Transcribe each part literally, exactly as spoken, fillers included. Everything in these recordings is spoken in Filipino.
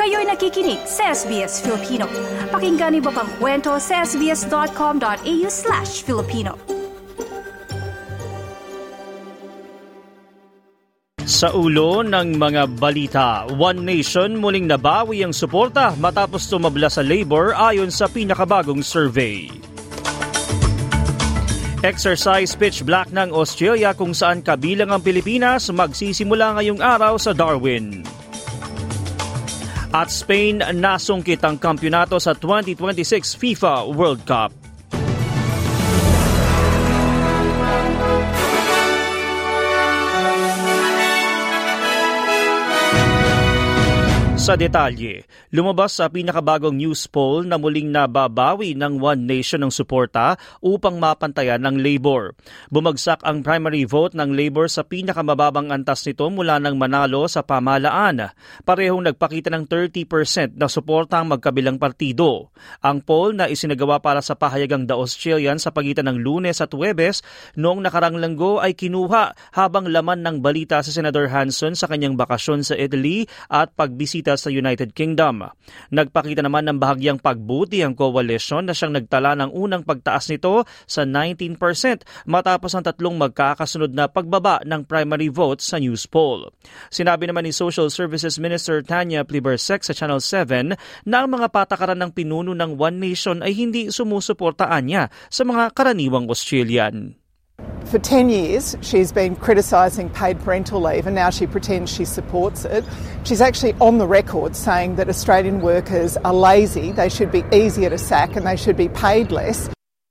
Kayo'y nakikinig sa S B S Filipino. Pakinggan niyo pa ang kwento sa sbs.com.au slash Filipino. Sa ulo ng mga balita, One Nation muling nabawi ang suporta matapos tumabla sa Labor ayon sa pinakabagong survey. Exercise pitch black ng Australia kung saan kabilang ang Pilipinas magsisimula ngayong araw sa Darwin. At Spain nasungkit ang kampyonato sa twenty twenty-six FIFA World Cup. Sa detalye, lumabas sa pinakabagong news poll na muling nababawi ng One Nation ng suporta upang mapantayan ng Labor. Bumagsak ang primary vote ng Labor sa pinakamababang antas nito mula ng manalo sa pamahalaan. Parehong nagpakita ng thirty percent na suporta ang magkabilang partido. Ang poll na isinagawa para sa pahayagang The Australian sa pagitan ng Lunes at Huwebes noong nakarang linggo ay kinuha habang laman ng balita sa Senador Hanson sa kanyang bakasyon sa Italy at pagbisita sa United Kingdom. Nagpakita naman ng bahagyang pagbuti ang coalition na siyang nagtala ng unang pagtaas nito sa nineteen percent matapos ang tatlong magkakasunod na pagbaba ng primary votes sa news poll. Sinabi naman ni Social Services Minister Tanya Plibersek sa Channel seven na ang mga patakaran ng pinuno ng One Nation ay hindi sumusuportaan niya sa mga karaniwang Australian. For ten years, she's been criticising paid parental leave and now she pretends she supports it. She's actually on the record saying that Australian workers are lazy, they should be easier to sack and they should be paid less.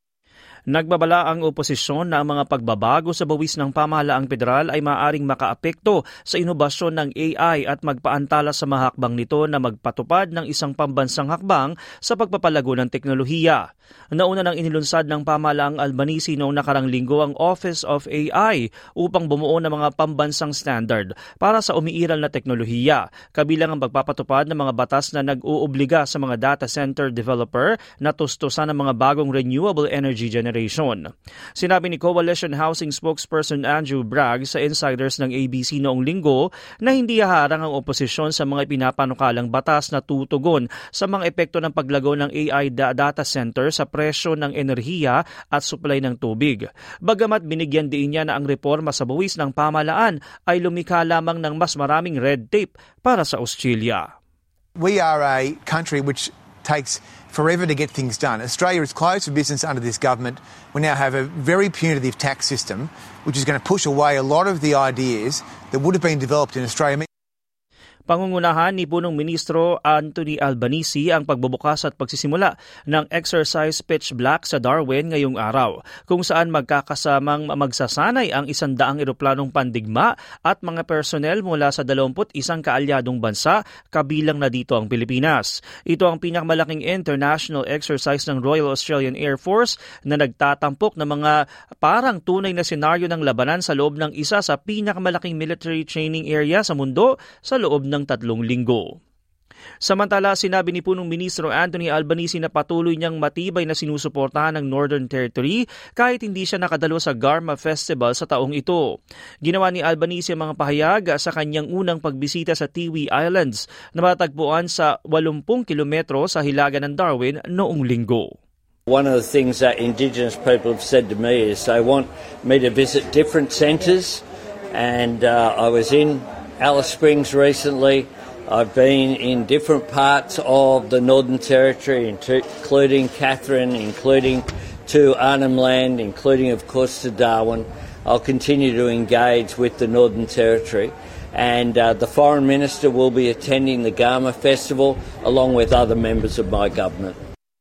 Nagbabala ang oposisyon na ang mga pagbabago sa bawis ng pamahalaang federal ay maaaring makaapekto sa inobasyon ng A I at magpaantala sa mahakbang nito na magpatupad ng isang pambansang hakbang sa pagpapalago ng teknolohiya. Nauna nang inilunsad ng pamahalaang Albanese noong nakarang linggo ang Office of A I upang bumuo ng mga pambansang standard para sa umiiral na teknolohiya, kabilang ang pagpapatupad ng mga batas na nag-uubliga sa mga data center developer na tustusan ng mga bagong renewable energy generation. Sinabi ni Coalition Housing spokesperson Andrew Bragg sa Insiders ng A B C noong linggo na hindi haharang ang oposisyon sa mga ipinapanukalang batas na tutugon sa mga epekto ng paglago ng A I data center sa presyo ng enerhiya at supply ng tubig. Bagamat binigyan din niya na ang reforma sa buwis ng pamahalaan ay lumikha lamang ng mas maraming red tape para sa Australia. We are a country which takes forever to get things done. Australia is closed for business under this government. We now have a very punitive tax system which is going to push away a lot of the ideas that would have been developed in Australia. Pangungunahan ni Punong Ministro Anthony Albanese ang pagbubukas at pagsisimula ng Exercise Pitch Black sa Darwin ngayong araw, kung saan magkakasamang magsasanay ang isandaang eroplanong pandigma at mga personnel mula sa dalawamput isang kaalyadong bansa, kabilang na dito ang Pilipinas. Ito ang pinakamalaking international exercise ng Royal Australian Air Force na nagtatampok ng mga parang tunay na senaryo ng labanan sa loob ng isa sa pinakamalaking military training area sa mundo sa loob ng tatlong linggo. Samantala, sinabi ni Punong Ministro Anthony Albanese na patuloy niyang matibay na sinusuportahan ng Northern Territory kahit hindi siya nakadalo sa Garma Festival sa taong ito. Ginawa ni Albanese ang mga pahayag sa kanyang unang pagbisita sa Tiwi Islands na matagpuan sa eighty kilometro sa hilaga ng Darwin noong linggo. One of the things that Indigenous people have said to me is they want me to visit different centres, and uh, I was in Alice Springs recently. I've been in different parts of the Northern Territory, including Katherine, including to Arnhem Land, including, of course, to Darwin. I'll continue to engage with the Northern Territory. And uh, the Foreign Minister will be attending the Garma Festival along with other members of my government.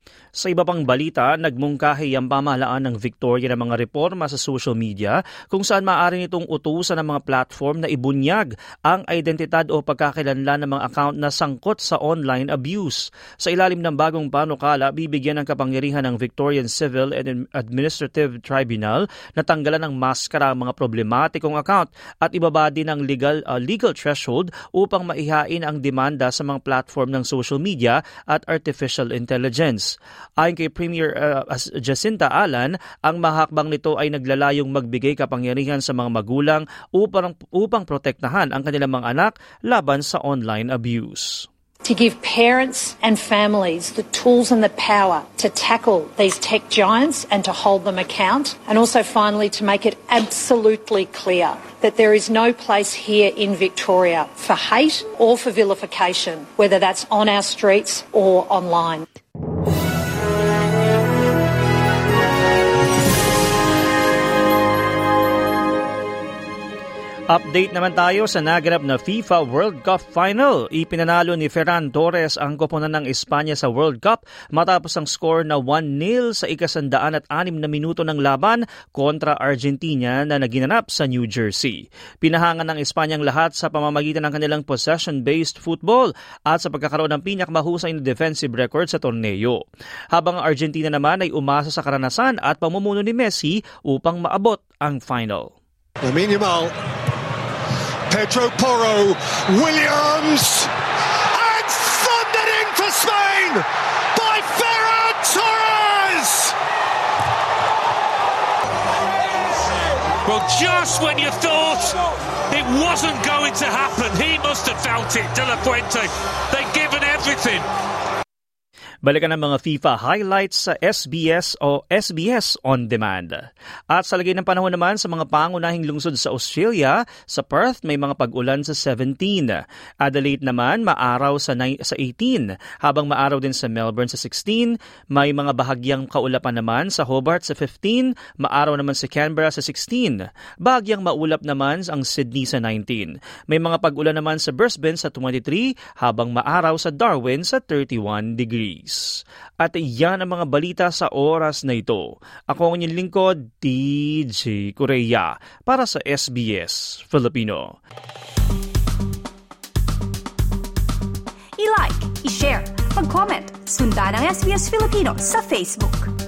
Sa iba pang balita, nagmungkahi ang pamahalaan ng Victoria ng mga reforma sa social media kung saan maaari nitong utusan ng mga platform na ibunyag ang identidad o pagkakakilanlan ng mga account na sangkot sa online abuse. Sa ilalim ng bagong panukala, bibigyan ng kapangyarihan ng Victorian Civil and Administrative Tribunal na tanggalan ng maskara ang mga problematikong account at ibaba din ang legal, uh, legal threshold upang maihain ang demanda sa mga platform ng social media at artificial intelligence. Ayon kay Premier uh, Jacinta Allan, ang mahakbang nito ay naglalayong magbigay kapangyarihan sa mga magulang upang, upang protektahan ang kanilang mga anak laban sa online abuse. to give parents and families the tools and the power to tackle these tech giants and to hold them account, and also finally to make it absolutely clear that there is no place here in Victoria for hate or for vilification, whether that's on our streets or online. Update naman tayo sa naganap na FIFA World Cup Final. Ipinanalo ni Ferran Torres ang koponan ng Espanya sa World Cup matapos ang score na one nil sa ikasandaan at anim na minuto ng laban kontra Argentina na naginanap sa New Jersey. Pinahangan ng Espanya ang lahat sa pamamagitan ng kanilang possession-based football at sa pagkakaroon ng pinakamahusay na defensive record sa torneo. Habang ang Argentina naman ay umasa sa karanasan at pamumuno ni Messi upang maabot ang final. Lamine Yamal, Pedro Porro, Williams, and thundered in for Spain by Ferran Torres! Well, just when you thought it wasn't going to happen, he must have felt it, De La Fuente. They've given everything. Balikan ang mga FIFA highlights sa S B S o S B S On Demand. At sa lagay ng panahon naman sa mga pangunahing lungsod sa Australia, sa Perth may mga pag-ulan sa seventeen. Adelaide naman maaraw sa eighteen, habang maaraw din sa Melbourne sa sixteen. May mga bahagyang kaulapan naman sa Hobart sa fifteen, maaraw naman sa Canberra sa sixteen. Bahagyang maulap naman ang Sydney sa nineteen. May mga pag-ulan naman sa Brisbane sa twenty-three, habang maaraw sa Darwin sa thirty-one degrees. At iyan ang mga balita sa oras na ito. Ako ang inyong lingkod, D J Correa, para sa S B S Filipino. I-like, i-share, mag-comment, sundan ang S B S Filipino sa Facebook.